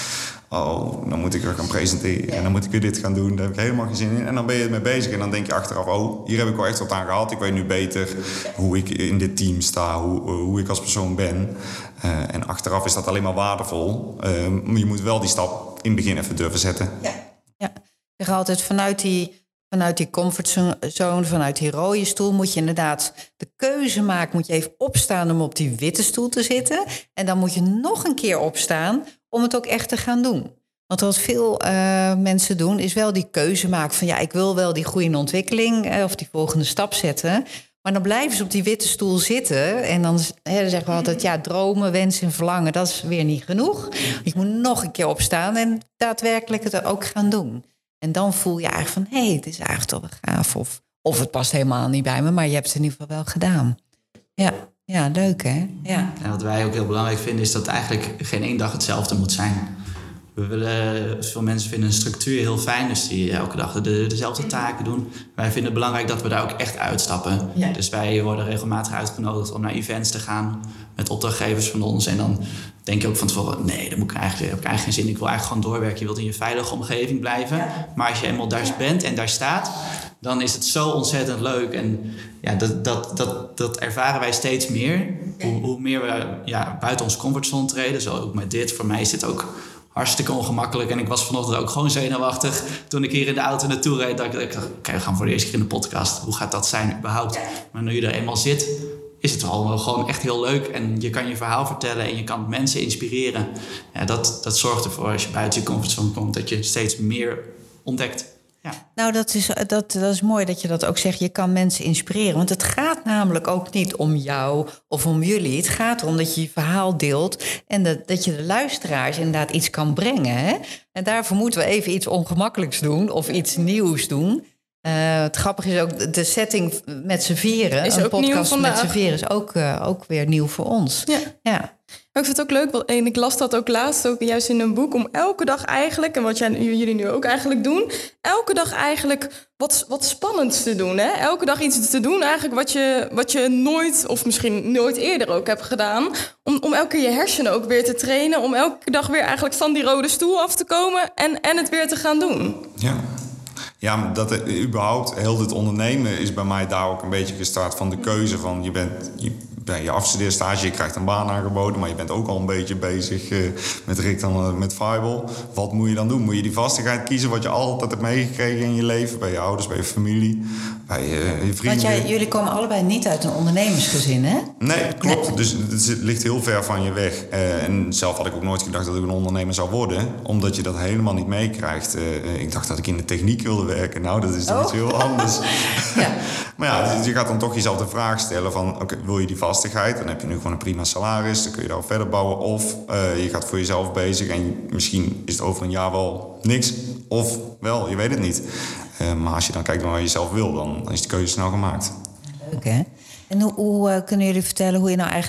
oh, dan moet ik er gaan presenteren ja. en dan moet ik weer dit gaan doen. Daar heb ik helemaal geen zin in. En dan ben je ermee bezig en dan denk je achteraf, oh, hier heb ik wel echt wat aan gehad. Ik weet nu beter hoe ik in dit team sta, hoe, hoe ik als persoon ben. Uh, en achteraf is dat alleen maar waardevol. Uh, maar je moet wel die stap in het begin even durven zetten. Ja, ja. Ik zeg altijd vanuit die, vanuit die comfortzone, vanuit die rode stoel... moet je inderdaad de keuze maken. Moet je even opstaan om op die witte stoel te zitten. En dan moet je nog een keer opstaan om het ook echt te gaan doen. Want wat veel uh, mensen doen, is wel die keuze maken van... ja, ik wil wel die groeiende ontwikkeling uh, of die volgende stap zetten... Maar dan blijven ze op die witte stoel zitten. En dan, he, dan zeggen we altijd, ja, dromen, wensen en verlangen... dat is weer niet genoeg. Je moet nog een keer opstaan en daadwerkelijk het ook gaan doen. En dan voel je eigenlijk van, hé, hey, het is eigenlijk toch wel gaaf. Of, of het past helemaal niet bij me, maar je hebt het in ieder geval wel gedaan. Ja, ja, leuk hè? Ja. En wat wij ook heel belangrijk vinden... is dat eigenlijk geen één dag hetzelfde moet zijn... We willen, veel mensen vinden een structuur heel fijn, dus die elke dag de, dezelfde taken doen. Wij vinden het belangrijk dat we daar ook echt uitstappen. Ja. Dus wij worden regelmatig uitgenodigd om naar events te gaan met opdrachtgevers van ons. En dan denk je ook van tevoren, nee, daar moet ik eigenlijk, heb ik eigenlijk geen zin. Ik wil eigenlijk gewoon doorwerken. Je wilt in je veilige omgeving blijven. Ja. Maar als je eenmaal daar bent en daar staat, dan is het zo ontzettend leuk. En ja, dat, dat, dat, dat ervaren wij steeds meer. Hoe, hoe meer we ja, buiten onze comfortzone treden, zo ook met dit. Voor mij is dit ook... hartstikke ongemakkelijk. En ik was vanochtend ook gewoon zenuwachtig. Toen ik hier in de auto naartoe reed, dacht ik, oké, okay, we gaan voor de eerste keer in de podcast. Hoe gaat dat zijn überhaupt? Maar nu je er eenmaal zit, is het wel gewoon echt heel leuk. En je kan je verhaal vertellen en je kan mensen inspireren. Ja, dat, dat zorgt ervoor, als je buiten je comfortzone komt, dat je steeds meer ontdekt. Ja. Nou, dat is, dat, dat is mooi dat je dat ook zegt. Je kan mensen inspireren. Want het gaat namelijk ook niet om jou of om jullie. Het gaat erom dat je je verhaal deelt... en dat, dat je de luisteraars inderdaad iets kan brengen. Hè? En daarvoor moeten we even iets ongemakkelijks doen... of iets nieuws doen. Uh, het grappige is ook, de setting met z'n vieren... Is een ook podcast nieuw met z'n vieren is ook, uh, ook weer nieuw voor ons. Ja. Ja. Maar ik vind het ook leuk, en ik las dat ook laatst ook juist in een boek... om elke dag eigenlijk, en wat jij, jullie nu ook eigenlijk doen... elke dag eigenlijk wat, wat spannends te doen. Hè? Elke dag iets te doen eigenlijk wat je, wat je nooit... of misschien nooit eerder ook hebt gedaan... Om, om elke keer je hersenen ook weer te trainen... om elke dag weer eigenlijk van die rode stoel af te komen... en, en het weer te gaan doen. Ja. Ja, maar dat er, überhaupt heel dit ondernemen is bij mij daar ook een beetje gestart van de keuze van je bent je, bij je afstudeerstage, je krijgt een baan aangeboden, maar je bent ook al een beetje bezig uh, met Rick dan uh, met Viable. Wat moet je dan doen? Moet je die vastigheid kiezen wat je altijd hebt meegekregen in je leven, bij je ouders, bij je familie, bij uh, je vrienden? Want jij, jullie komen allebei niet uit een ondernemersgezin, hè? Nee, klopt. Nee. Dus het ligt heel ver van je weg. Uh, en zelf had ik ook nooit gedacht dat ik een ondernemer zou worden, omdat je dat helemaal niet meekrijgt. Uh, ik dacht dat ik in de techniek wilde werken. Nou, dat is toch oh. iets heel anders. Ja. Maar ja, dus je gaat dan toch jezelf de vraag stellen van... oké, okay, wil je die vastigheid? Dan heb je nu gewoon een prima salaris. Dan kun je daarop verder bouwen. Of uh, je gaat voor jezelf bezig en misschien is het over een jaar wel niks. Of wel, je weet het niet. Uh, maar als je dan kijkt naar waar je zelf wil, dan is de keuze snel gemaakt. Leuk, hè? En hoe, hoe uh, kunnen jullie vertellen hoe je nou eigenlijk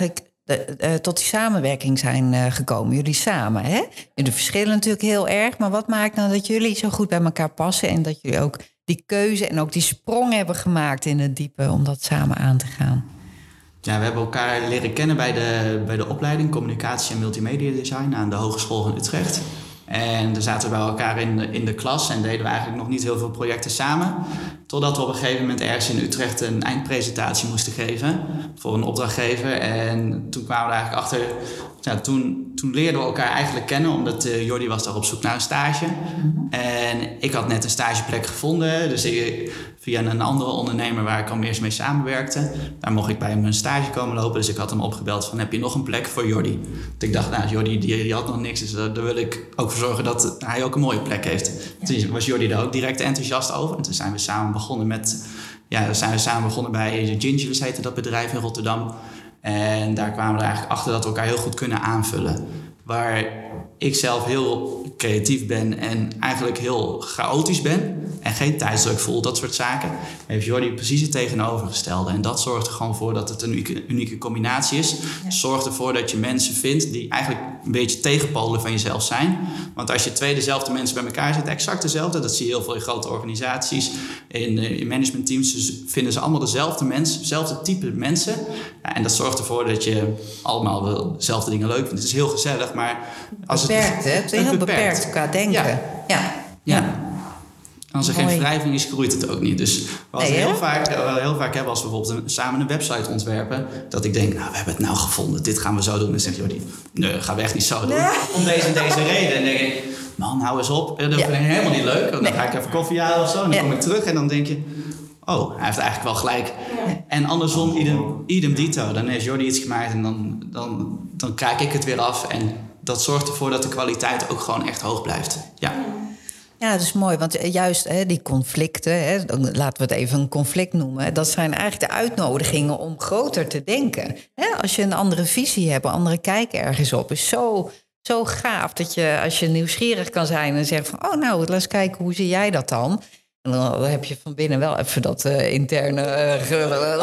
de, uh, tot die samenwerking zijn uh, gekomen. Jullie samen, hè? Jullie verschillen natuurlijk heel erg. Maar wat maakt nou dat jullie zo goed bij elkaar passen... en dat jullie ook die keuze en ook die sprong hebben gemaakt in het diepe... om dat samen aan te gaan? Ja, we hebben elkaar leren kennen bij de, bij de opleiding Communicatie en Multimedia Design... aan de Hogeschool van Utrecht. En daar zaten we bij elkaar in de, in de klas en deden we eigenlijk nog niet heel veel projecten samen. Totdat we op een gegeven moment ergens in Utrecht een eindpresentatie moesten geven voor een opdrachtgever. En toen kwamen we er eigenlijk achter, ja, toen, toen leerden we elkaar eigenlijk kennen, omdat uh, Jordi was daar op zoek naar een stage. Mm-hmm. En ik had net een stageplek gevonden, dus ik, via een andere ondernemer waar ik al meer mee samenwerkte. Daar mocht ik bij hem een stage komen lopen, dus ik had hem opgebeld van, heb je nog een plek voor Jordi? Dus ik dacht, nou, Jordi die, die had nog niks, dus daar wil ik ook voor zorgen dat hij ook een mooie plek heeft. Ja. Toen was Jordi daar ook direct enthousiast over. En toen zijn we samen begonnen met, ja, zijn we samen begonnen bij Gingerless, heette dat bedrijf in Rotterdam. En daar kwamen we er eigenlijk achter dat we elkaar heel goed kunnen aanvullen. Waar ik zelf heel creatief ben en eigenlijk heel chaotisch ben en geen tijdsdruk voel, dat soort zaken, heeft Jordi precies het tegenovergestelde. En dat zorgt er gewoon voor dat het een unieke, unieke combinatie is. Ja. Zorgt ervoor dat je mensen vindt die eigenlijk een beetje tegenpolen van jezelf zijn. Want als je twee dezelfde mensen bij elkaar zit, exact dezelfde, dat zie je heel veel in grote organisaties, in, in managementteams, dus vinden ze allemaal dezelfde mensen, dezelfde type mensen. Ja, en dat zorgt ervoor dat je allemaal dezelfde dingen leuk vindt. Het is heel gezellig, maar als beperkt, het, hè? Het is heel beperkt, beperkt qua denken. Ja. Ja. ja. ja. Als er Mooi. geen wrijving is, groeit het ook niet. Dus wat nee, we heel vaak, heel vaak hebben als we bijvoorbeeld een, samen een website ontwerpen, dat ik denk, nou, we hebben het nou gevonden, dit gaan we zo doen. Dan zegt Jordi, nee, dat gaan we echt niet zo doen. Nee. Om deze en deze reden. En dan denk ik, man, hou eens op. Dat vind ik ja. helemaal niet leuk. Dan nee. ga ik even koffie halen of zo. En dan ja. kom ik terug en dan denk je, oh, hij heeft eigenlijk wel gelijk. Ja. En andersom, idem, idem dito. Dan heeft Jordi iets gemaakt en dan, dan, dan kijk ik het weer af. En dat zorgt ervoor dat de kwaliteit ook gewoon echt hoog blijft. Ja. Ja, dat is mooi, want juist hè, die conflicten, hè, laten we het even een conflict noemen, dat zijn eigenlijk de uitnodigingen om groter te denken. Hè, als je een andere visie hebt, een andere kijk ergens op, is zo, zo gaaf dat je, als je nieuwsgierig kan zijn en zegt van, oh nou, laat eens kijken, hoe zie jij dat dan? En dan heb je van binnen wel even dat uh, interne... Uh,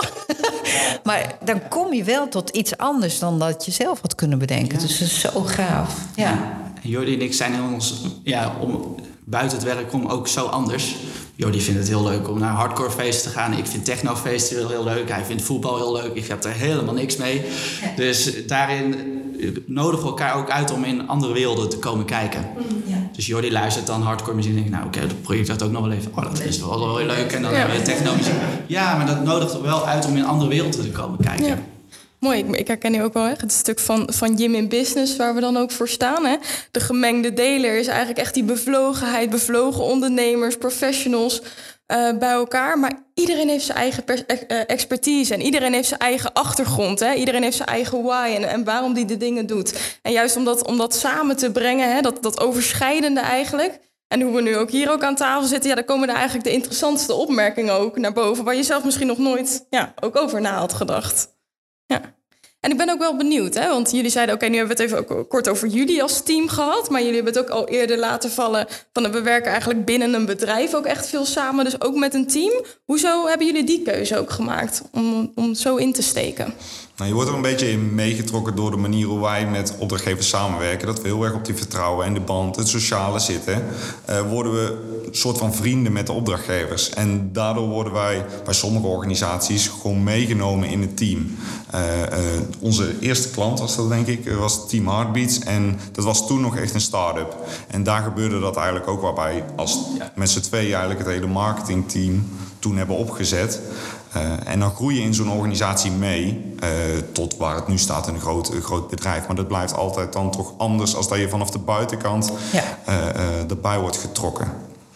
maar dan kom je wel tot iets anders dan dat je zelf had kunnen bedenken. Ja. Dus dat is zo gaaf. Ja. Ja. Jordi en ik zijn in ons... Ja, om, buiten het werk om ook zo anders. Jordi vindt het heel leuk om naar hardcore feesten te gaan. Ik vind technofeesten heel, heel leuk. Hij vindt voetbal heel leuk. Ik heb er helemaal niks mee. Ja. Dus daarin nodigen we elkaar ook uit om in andere werelden te komen kijken. Ja. Dus Jordi luistert dan hardcore muziek en denkt, nou oké, okay, dat project had ook nog wel even. Oh, dat is wel wel heel leuk. En dan ja. hebben we technomuziek. Ja, maar dat nodigt er wel uit om in andere werelden te komen kijken. Ja. Mooi, ik, ik herken nu ook wel hè, het stuk van, van Jim in Business waar we dan ook voor staan. Hè. De gemengde deler is eigenlijk echt die bevlogenheid, bevlogen ondernemers, professionals uh, bij elkaar. Maar iedereen heeft zijn eigen pers- uh, expertise en iedereen heeft zijn eigen achtergrond. Hè. Iedereen heeft zijn eigen why en, en waarom die de dingen doet. En juist om dat, om dat samen te brengen, hè, dat, dat overschrijdende eigenlijk. En hoe we nu ook hier ook aan tafel zitten, ja, daar komen er eigenlijk de interessantste opmerkingen ook naar boven, waar je zelf misschien nog nooit ja, ook over na had gedacht. Ja. En ik ben ook wel benieuwd, hè? Want jullie zeiden, oké, okay, nu hebben we het even ook kort over jullie als team gehad, maar jullie hebben het ook al eerder laten vallen van we werken eigenlijk binnen een bedrijf ook echt veel samen, dus ook met een team. Hoezo hebben jullie die keuze ook gemaakt om, om zo in te steken? Nou, je wordt er een beetje in meegetrokken door de manier hoe wij met opdrachtgevers samenwerken. Dat we heel erg op die vertrouwen en de band, het sociale zitten. Uh, worden we een soort van vrienden met de opdrachtgevers. En daardoor worden wij bij sommige organisaties gewoon meegenomen in het team. Uh, uh, onze eerste klant was dat, denk ik, was Team Heartbeats. En dat was toen nog echt een start-up. En daar gebeurde dat eigenlijk ook waarbij als met z'n tweeën eigenlijk het hele marketingteam toen hebben opgezet. Uh, en dan groei je in zo'n organisatie mee uh, tot waar het nu staat, een groot, een groot bedrijf. Maar dat blijft altijd dan toch anders als dat je vanaf de buitenkant ja. uh, uh, erbij wordt getrokken.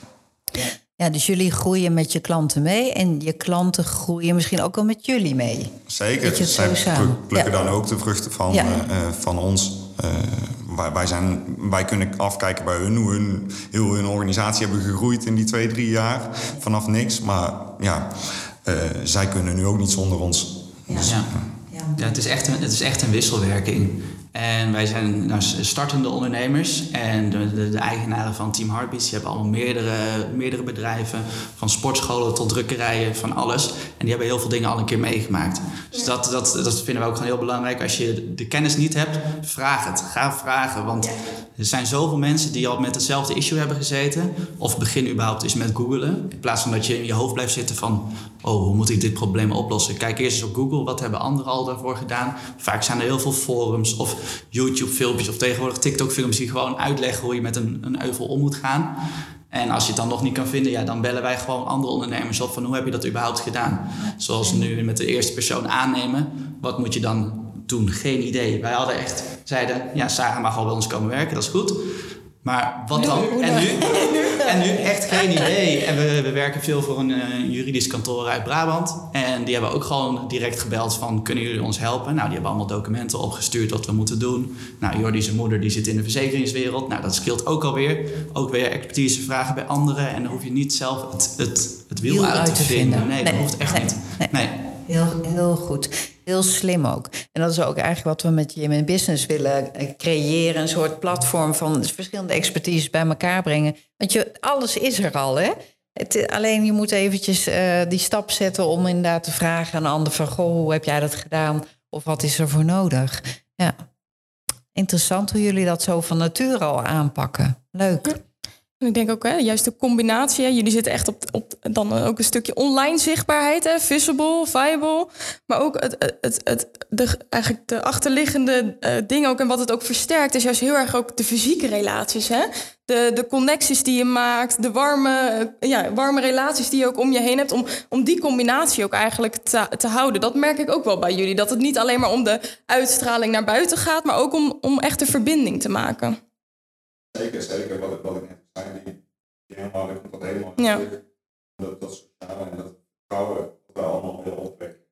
Ja, dus jullie groeien met je klanten mee en je klanten groeien misschien ook wel met jullie mee. Zeker, zij plukken ja. dan ook de vruchten van, ja. uh, van ons. Uh, wij, wij, zijn, wij kunnen afkijken bij hun, hoe hun, heel hun organisatie hebben gegroeid in die twee, drie jaar. Vanaf niks, maar ja... Uh, zij kunnen nu ook niet zonder ons. Ja, dus, ja. ja. ja het, is echt een, het is echt een wisselwerking. En wij zijn nou, startende ondernemers. En de, de, de eigenaren van Team Heartbeats, die hebben allemaal meerdere, meerdere bedrijven. Van sportscholen tot drukkerijen, van alles. die hebben heel veel dingen al een keer meegemaakt. Dus dat, dat, dat vinden we ook gewoon heel belangrijk. Als je de kennis niet hebt, vraag het. Ga vragen. Want er zijn zoveel mensen die al met hetzelfde issue hebben gezeten. Of begin überhaupt eens met googlen. In plaats van dat je in je hoofd blijft zitten van... oh, hoe moet ik dit probleem oplossen? Kijk eerst eens op Google. Wat hebben anderen al daarvoor gedaan? Vaak zijn er heel veel forums of YouTube-filmpjes... of tegenwoordig TikTok-films die gewoon uitleggen... hoe je met een, een euvel om moet gaan. En als je het dan nog niet kan vinden... ja, dan bellen wij gewoon andere ondernemers op... van hoe heb je dat überhaupt gedaan? Zoals nu met de eerste persoon aannemen. Wat moet je dan doen? Geen idee. Wij hadden echt zeiden... ja, Sarah mag al bij ons komen werken, dat is goed... Maar wat dan? En nu? En nu echt geen idee. En we, we werken veel voor een uh, juridisch kantoor uit Brabant. En die hebben ook gewoon direct gebeld van... kunnen jullie ons helpen? Nou, die hebben allemaal documenten opgestuurd wat we moeten doen. Nou, Jordi zijn moeder die zit in de verzekeringswereld. Nou, dat scheelt ook alweer. Ook weer expertise vragen bij anderen. En dan hoef je niet zelf het, het, het wiel, wiel uit, uit te vinden. vinden. Nee, nee, dat hoeft echt nee, niet. Nee. nee. Heel, heel goed. Heel slim ook. En dat is ook eigenlijk wat we met Jim in Business willen creëren. Een soort platform van verschillende expertises bij elkaar brengen. Want je, alles is er al, hè? Het, alleen je moet eventjes uh, die stap zetten om inderdaad te vragen aan een ander van... goh, hoe heb jij dat gedaan? Of wat is er voor nodig? Ja. Interessant hoe jullie dat zo van nature al aanpakken. Leuk. Ja. En ik denk ook, hè, juist de combinatie. Hè, jullie zitten echt op, op dan ook een stukje online zichtbaarheid. Hè, visible, viable. Maar ook het, het, het, de, eigenlijk de achterliggende uh, dingen ook. En wat het ook versterkt is juist heel erg ook de fysieke relaties. Hè? De, de connecties die je maakt. De warme, uh, ja, warme relaties die je ook om je heen hebt. Om, om die combinatie ook eigenlijk te, te houden. Dat merk ik ook wel bij jullie. Dat het niet alleen maar om de uitstraling naar buiten gaat. Maar ook om, om echt een verbinding te maken. Zeker, zeker. Wat ik, wat ik net zei, die, die helemaal, ik vond dat helemaal ja. dat, dat sociale en dat vrouwen dat we allemaal willen opwekken.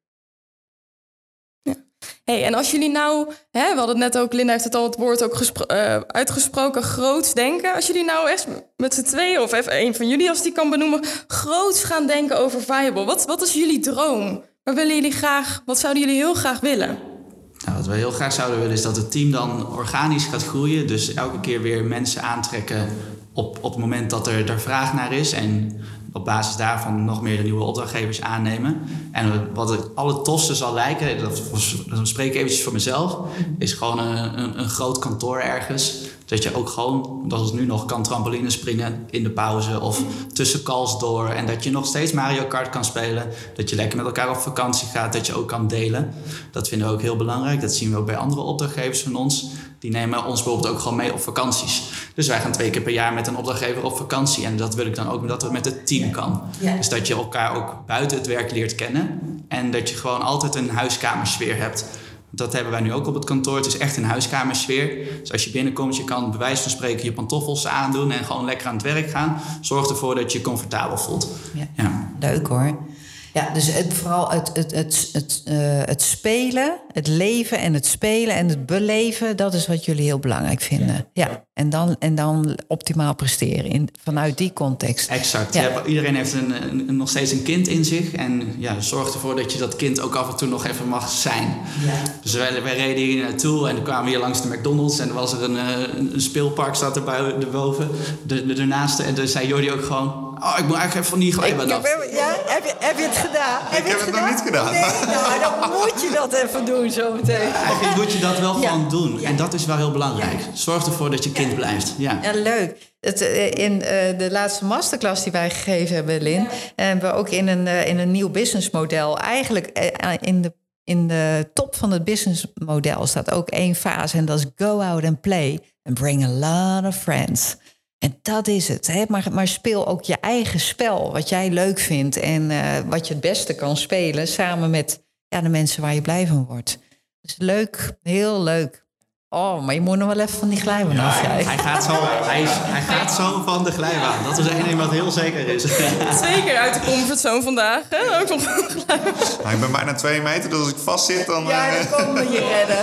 Ja. Hey, en als jullie nou, hè, we hadden het net ook, Linda heeft het al het woord ook gespro- uh, uitgesproken, groots denken. Als jullie nou echt met z'n tweeën, of even een van jullie als die kan benoemen, groots gaan denken over Viable. Wat, wat is jullie droom? Waar willen jullie graag, wat zouden jullie heel graag willen? Nou, wat we heel graag zouden willen is dat het team dan organisch gaat groeien. Dus elke keer weer mensen aantrekken op, op het moment dat er, er vraag naar is. En op basis daarvan nog meer de nieuwe opdrachtgevers aannemen. En wat het allertofste zal lijken, dat, dat spreek ik eventjes voor mezelf... is gewoon een, een, een groot kantoor ergens. Dat je ook gewoon, dat het nu nog kan trampoline springen in de pauze... of tussen calls door. En dat je nog steeds Mario Kart kan spelen. Dat je lekker met elkaar op vakantie gaat. Dat je ook kan delen. Dat vinden we ook heel belangrijk. Dat zien we ook bij andere opdrachtgevers van ons. Die nemen ons bijvoorbeeld ook gewoon mee op vakanties. Dus wij gaan twee keer per jaar met een opdrachtgever op vakantie. En dat wil ik dan ook dat het met het team kan. Ja. Dus dat je elkaar ook buiten het werk leert kennen. En dat je gewoon altijd een huiskamersfeer hebt. Dat hebben wij nu ook op het kantoor. Het is echt een huiskamersfeer. Dus als je binnenkomt, je kan bij wijze van spreken je pantoffels aandoen... en gewoon lekker aan het werk gaan. Zorg ervoor dat je je comfortabel voelt. Ja. Ja. Leuk hoor. Ja, dus het, vooral het, het, het, het, uh, het spelen, het leven en het spelen en het beleven... dat is wat jullie heel belangrijk vinden. Ja, ja. En, dan, en dan optimaal presteren in, vanuit die context. Exact. Ja. Ja, iedereen heeft een, een, nog steeds een kind in zich. En ja, zorg ervoor dat je dat kind ook af en toe nog even mag zijn. Ja. Dus wij, wij reden hier naartoe en dan kwamen we hier langs de McDonald's... en er was er een, een, een speelpark, staat er erboven, de, de, ernaast. En dan zei Jordi ook gewoon... oh, ik moet eigenlijk even van die glijbaan af. Ja, heb je, heb je het gedaan? Heb ik heb het, het nog niet gedaan. Nee, nou, dan moet je dat even doen zometeen. Eigenlijk moet je dat wel ja. gewoon doen. Ja. En dat is wel heel belangrijk. Zorg ervoor dat je kind blijft. Ja, ja leuk. Het, in uh, de laatste masterclass die wij gegeven hebben, Lin... Ja. hebben we ook in een, uh, in een nieuw businessmodel... eigenlijk uh, in de in de top van het businessmodel staat ook één fase... en dat is go out and play and bring a lot of friends... En dat is het. Hè? Maar, maar speel ook je eigen spel, wat jij leuk vindt... en uh, wat je het beste kan spelen... samen met ja, de mensen waar je blij van wordt. Dus leuk, heel leuk. Oh, maar je moet nog wel even van die glijbaan ja, af. Hij, hij, gaat zo, hij, is, hij gaat zo van de glijbaan. Dat is één ding wat heel zeker is. Zeker uit de comfortzone vandaag. Hè? Ook nog nou, ik ben bijna twee meter, dus als ik vast zit, dan... Ja, dan komen we je redden.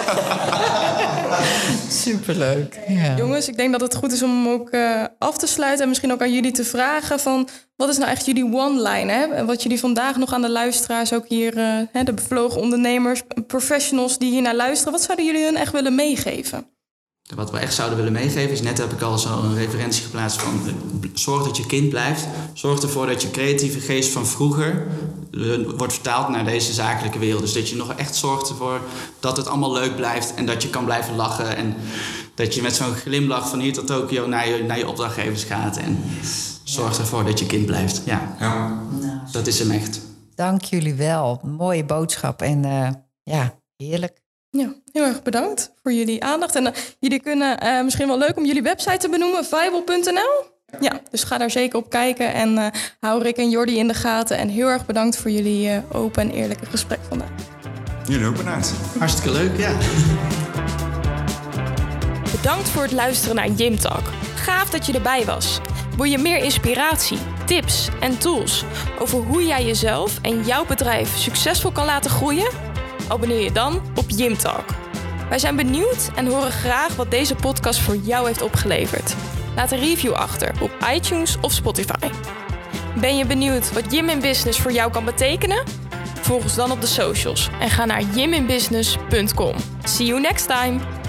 Superleuk. Ja. Jongens, ik denk dat het goed is om hem ook uh, af te sluiten... en misschien ook aan jullie te vragen van... wat is nou echt jullie one-line? Hè? Wat jullie vandaag nog aan de luisteraars... ook hier uh, hè, de bevlogen ondernemers, professionals die hier naar luisteren... wat zouden jullie hun echt willen meegeven? Wat we echt zouden willen meegeven is, net heb ik al zo een referentie geplaatst van zorg dat je kind blijft. Zorg ervoor dat je creatieve geest van vroeger uh, wordt vertaald naar deze zakelijke wereld. Dus dat je nog echt zorgt ervoor dat het allemaal leuk blijft en dat je kan blijven lachen. En dat je met zo'n glimlach van hier tot Tokio naar je, naar je opdrachtgevers gaat. En zorg ervoor dat je kind blijft. Ja, Ja. Nou, dat is hem echt. dank jullie wel. Mooie boodschap en uh, ja, heerlijk. Ja, heel erg bedankt voor jullie aandacht. En uh, jullie kunnen, uh, misschien wel leuk om jullie website te benoemen, viable punt n l. Ja, dus ga daar zeker op kijken en uh, hou Rick en Jordi in de gaten. En heel erg bedankt voor jullie uh, open en eerlijke gesprek vandaag. Jullie ook bedankt. Hartstikke leuk, ja. Bedankt voor het luisteren naar Jim Talk. Gaaf dat je erbij was. Wil je meer inspiratie, tips en tools over hoe jij jezelf en jouw bedrijf succesvol kan laten groeien? Abonneer je dan op Jim Talk. Wij zijn benieuwd en horen graag wat deze podcast voor jou heeft opgeleverd. Laat een review achter op iTunes of Spotify. Ben je benieuwd wat Jim in Business voor jou kan betekenen? Volg ons dan op de socials en ga naar jim in business punt com. See you next time!